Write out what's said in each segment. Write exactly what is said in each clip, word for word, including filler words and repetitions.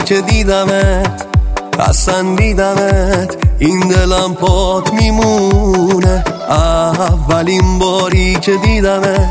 که دیدمت پسندیدمت این دلم پات میمونه. اولین باری که دیدمت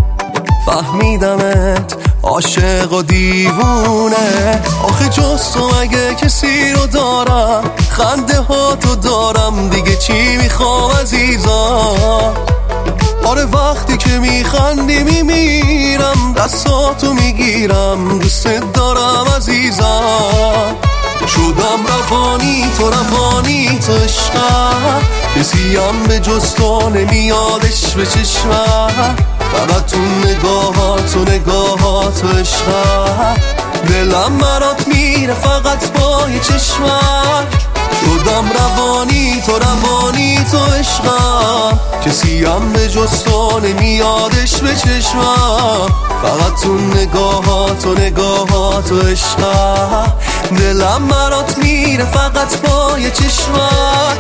فهمیدمت عاشق و دیوونه. آخه جز تو مگه کسی رو دارم، خنده ها تو دارم، دیگه چی میخوام عزیزم. آره وقتی که میخندی میمیرم، دستاتو میگیرم، دوست دارم عزیزم. شدم روانی تو روانی تو عشقم، کسی هم به جز تو نمیادش به چشمم. فقط تو نگاهات و نگاهات و عشقم، دلم برات میره فقط با یه چشمم. شدم روانی تو روانی تو عشقم، کسی هم به جز تو نمیادش به چشمم. فقط تو نگاهات و نگاهات و عشقم، دلم برات میره فقط با یه چشمم.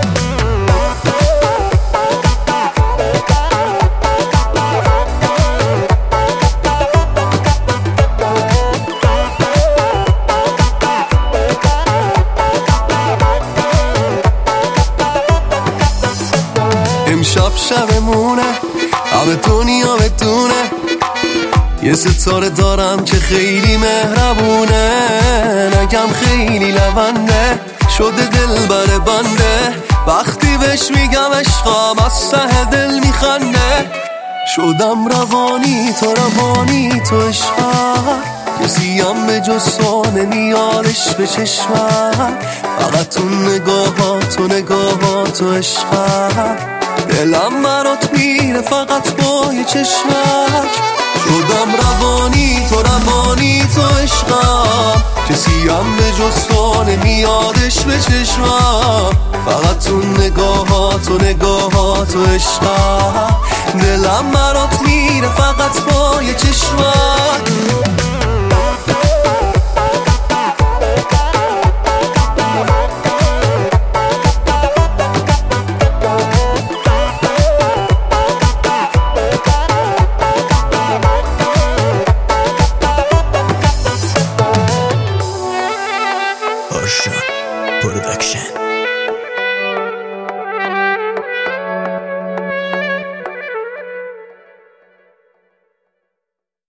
امشب شبمونه، همه دنیا بدونه یه ستاره دارم که خیلی مهربونه. نگم خیلی لونده، شده دل بر بنده، وقتی بهش میگم عشقم از ته دل میخنده. شدم روانی تو روانی تو عشقم، کسی هم به جز تو نمیادش به چشمم. فقط تو نگاهات و نگاهات و عشقم، دلم برات میره فقط با یه چشمک. شدم روانی تو روانی تو عشقم، کسی هم به جز تو نمیادش به چشمم. فقط تو نگاهات و نگاهات و عشقم، دلم برات میره فقط با یه چشمک.